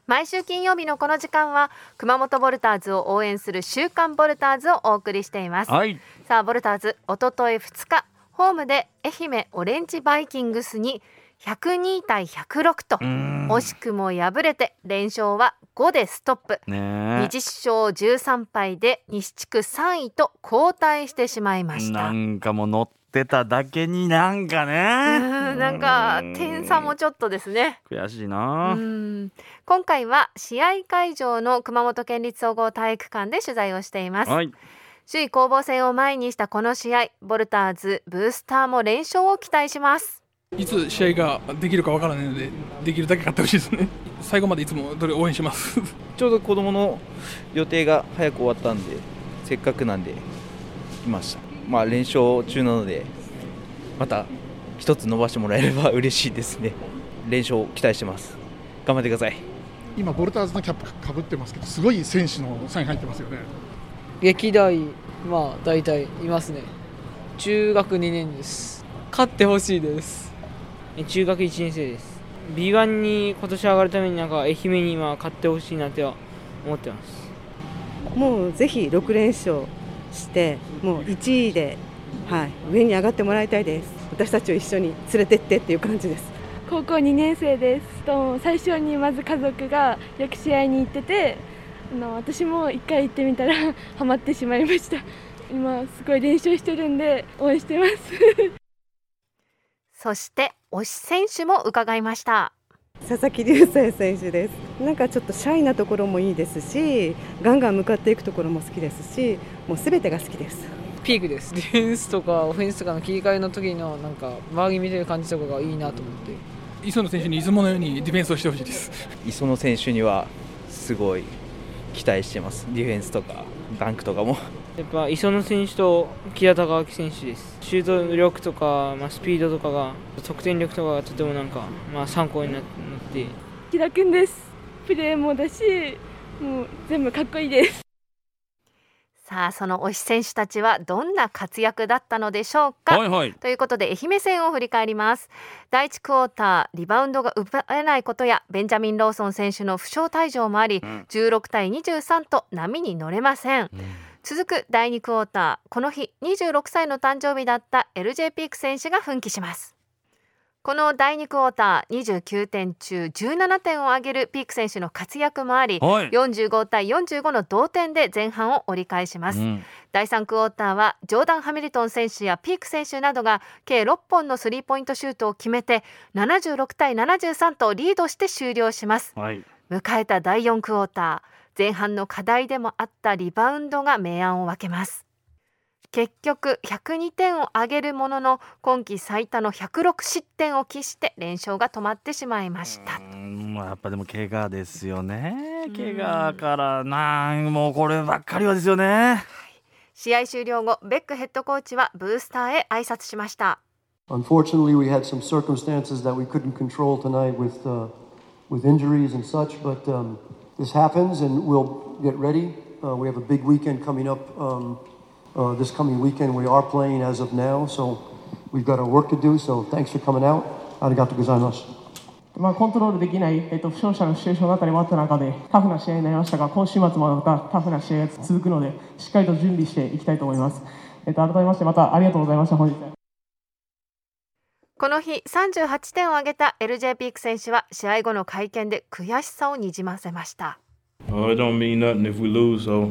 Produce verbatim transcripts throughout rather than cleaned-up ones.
毎週金曜日のこの時間は熊本ボルターズを応援する週刊ボルターズをお送りしています、 はい、 さあボルターズおとといふつかホームで愛媛オレンジバイキングスにひゃくにたいひゃくろくと惜しくも敗れて連勝はごでストップ、 ね、 にじゅっしょうじゅうさんぱいで西地区さんいと後退してしまいました。 なんかもう乗ってただけになんかね、 うんなんか点差もちょっとですね、 悔しいな。 うん今回は試合会場の熊本県立総合体育館で取材をしています、はい、首位攻防戦を前にしたこの試合、ボルターズブースターも連勝を期待します。 いつ試合ができるかわからないのでできるだけ勝ってほしいですね。最後までいつもどれ応援しますちょうど子供の予定が早く終わったんでせっかくなんで来ました。まあ連勝中なのでまた一つ伸ばしてもらえれば嬉しいですね。連勝期待してます。頑張ってください。 今ボルターズのキャップかぶってますけどすごい選手のサイン入ってますよね。 歴代まあ大体いますね。中学にねんです。勝ってほしいです。 中学いちねん生です。 ビーワン に今年上がるためになんか愛媛に今勝ってほしいなっては思ってます。 もうぜひろくれんしょうしてもういちいで、はい、上に上がってもらいたいです。私たちを一緒に連れてってっていう感じです。 高校にねん生です。と最初にまず家族がよく試合に行ってて、あの私も一回行ってみたらハマってしまいました。今すごい練習してるんで応援してますそして推し選手も伺いました。 佐々木隆星選手です。なんかちょっとシャイなところもいいですし、ガンガン向かっていくところも好きですし、もうすべてが好きです。 ピークです。ディフェンスとかオフェンスとかの切り替えの時のなんか周り見てる感じとかがいいなと思って、 磯野選手にいつものようにディフェンスをしてほしいです。 磯野選手にはすごい期待してます。ディフェンスとかダンクとかもやっぱ磯野選手と木田孝明選手です。シュート力とか、まあ、スピードとかが得点力とかがとてもなんか、まあ、参考になって木田くんです。プレーもだしもう全部かっこいいです。 さあその推し選手たちはどんな活躍だったのでしょうか、 はいはい、 ということで愛媛戦を振り返ります。だいいちクォーターリバウンドが奪えないことやベンジャミン・ローソン選手の負傷退場もあり、うん、じゅうろくたいにじゅうさんと波に乗れません、うん、続くだいにクォーター、この日にじゅうろくさいの誕生日だった エルジェー ピーク選手が奮起します。このだいにクォーターにじゅうきゅうてん中じゅうななてんを挙げるピーク選手の活躍もあり、はい、よんじゅうごたいよんじゅうごの同点で前半を折り返します、うん、だいさんクォーターはジョーダン・ハミルトン選手やピーク選手などが計ろっぽんのスリーポイントシュートを決めてななじゅうろくたいななじゅうさんとリードして終了します、はい、迎えただいよんクォーター、前半の課題でもあったリバウンドが明暗を分けます。結局ひゃくにてんを挙げるものの今季最多のひゃくろくしってんを喫して連勝が止まってしまいました。 うーん、やっぱでも怪我ですよね。怪我からなんもうこればっかりはですよね、はい、 試合終了後ベックヘッドコーチはブースターへ挨拶しました。 Unfortunately we had some circumstances that we couldn't control tonight with, uh, with injuries and such, but、um, this happens and we'll get ready、uh, we have a big weekend coming up、um, Uh, this coming weekend we are playing as of now, so we've got our work to do, so thanks for coming out. ありがとうございます。 まあ、コントロールできない、えっと、負傷者のシチュエーションのあたりもあった中でタフな試合になりましたが、今週末もまたタフな試合が続くのでしっかりと準備していきたいと思います。えっと、改めましてまたありがとうございました。本日はこの日さんじゅうはちてんを挙げた エルジェー ピーク選手は試合後の会見で悔しさをにじませました。 uh, It don't mean nothing if we lose, so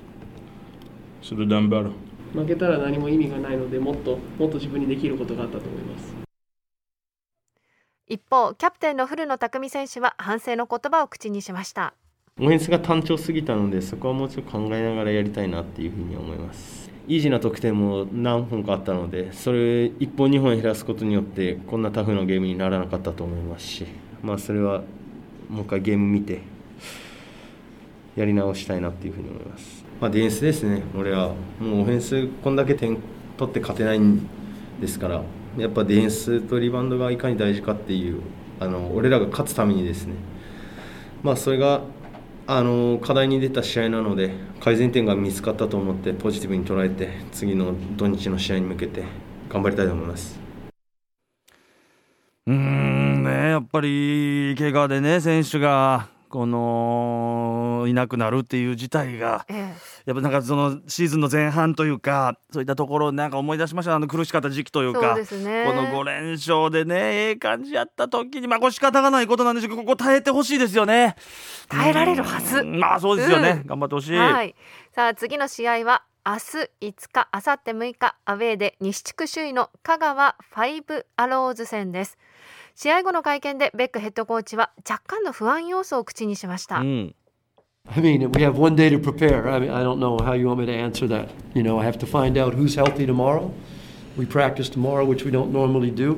should have done better. 負けたら何も意味がないのでもっともっと自分にできることがあったと思います。 一方キャプテンの古野拓実選手は反省の言葉を口にしました。 オフェンスが単調すぎたのでそこはもうちょっと考えながらやりたいなっていうふうに思います。イージーな得点も何本かあったのでそれいっぽんにほん減らすことによってこんなタフなゲームにならなかったと思いますし、まあそれはもう一回ゲーム見てやり直したいなっていうふうに思います。まあ、ディフェンスですね。俺はもうオフェンスこんだけ点取って勝てないんですから、やっぱディフェンスとリバウンドがいかに大事かっていう、あの俺らが勝つためにですね、まあそれがあの課題に出た試合なので改善点が見つかったと思ってポジティブに捉えて次の土日の試合に向けて頑張りたいと思います。 うーんね、やっぱり怪我でね選手がこのいなくなるっていう事態が、ええ、やっぱなんかそのシーズンの前半というかそういったところなんか思い出しました。あの苦しかった時期というか、 そうですね、 このご連勝でねええ感じやった時にまあこれ仕方がないことなんでしょうけど、ここ耐えてほしいですよね。 耐えられるはず、 まあそうですよね、うん、頑張ってほしい、 はい、さあ次の試合は明日いつか、明後日むいか、アウェーで西地区首位の香川ファイブアローズ戦です。試合後の会見でベックヘッドコーチは若干の不安要素を口にしました、うん、 I mean, we have one day to prepare. I mean, I don't know how you want me to answer that. You know, I have to find out who's healthy tomorrow. We practice tomorrow, which we don't normally do.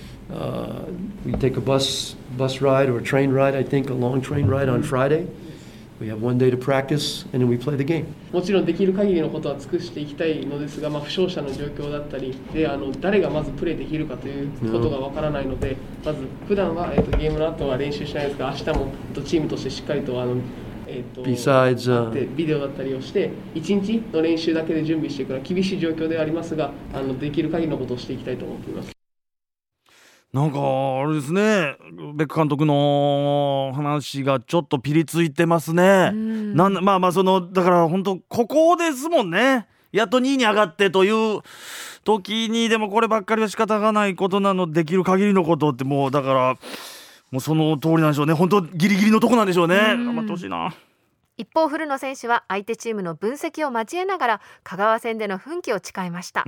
Uh, we take a bus bus ride or a train ride, I think, a long train ride on Friday.We have one day to practice, and then we play the game. もちろんできる限りのことは尽くしていきたいのですが、まあ、負傷者の状況だったりで、あの誰がまずプレーできるかということがわからないので、まず普段は、えー、とゲームの後は練習しないですが、明日もチームとしてしっかりとあの、えー、と Besides, uh, ビデオだったりをしていちにちの練習だけで準備していくのは厳しい状況ではありますが、あのできる限りのことをしていきたいと思っています。 なんかあれですね、ベック監督の話がちょっとピリついてますね。なんまあまあそのだから本当ここですもんね。やっとにいに上がってという時にでもこればっかりは仕方がないことなので、できる限りのことってもうだからもうその通りなんでしょうね。本当ギリギリのとこなんでしょうね。頑張ってほしいな。 一方古野選手は相手チームの分析を交えながら香川戦での奮起を誓いました。 うん、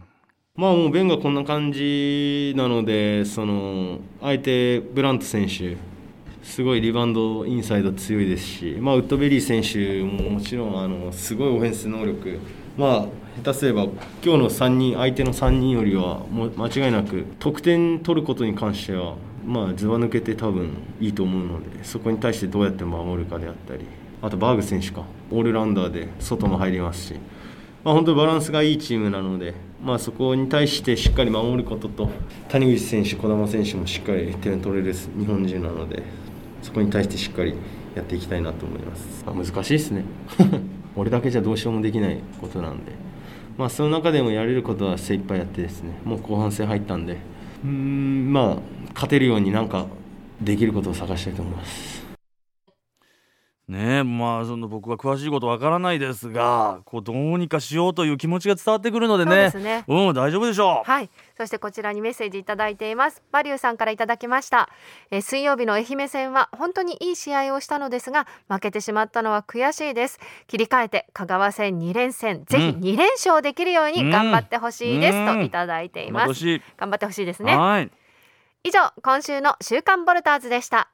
まあもうベンがこんな感じなので、その相手ブラント選手すごいリバウンドインサイド強いですし、まあ、ウッドベリー選手ももちろんあのすごいオフェンス能力、まあ下手すれば今日のさんにん相手のさんにんよりはもう間違いなく得点取ることに関してはまあずば抜けて多分いいと思うので、そこに対してどうやって守るかであったり、あとバーグ選手かオールラウンダーで外も入りますし、まあ、本当にバランスがいいチームなので、まあ、そこに対してしっかり守ることと、谷口選手、児玉選手もしっかり点取れる日本人なので、そこに対してしっかりやっていきたいなと思います。まあ、難しいですね俺だけじゃどうしようもできないことなんで、まあ、その中でもやれることは精一杯やってですね、もう後半戦入ったんで、うーんまあ勝てるようになんかできることを探したいと思います。 ねえ、まあその僕は詳しいことわからないですが、こうどうにかしようという気持ちが伝わってくるのでね、そうですね、うん、大丈夫でしょう。 はい、そしてこちらにメッセージいただいています。バリューさんからいただきました。えー、水曜日の愛媛戦は本当にいい試合をしたのですが、負けてしまったのは悔しいです。切り替えて香川戦に連戦、ぜひに連勝できるように頑張ってほしいです、うん、といただいています。頑張ってほしいですね。はい、以上今週の週刊ボルターズでした。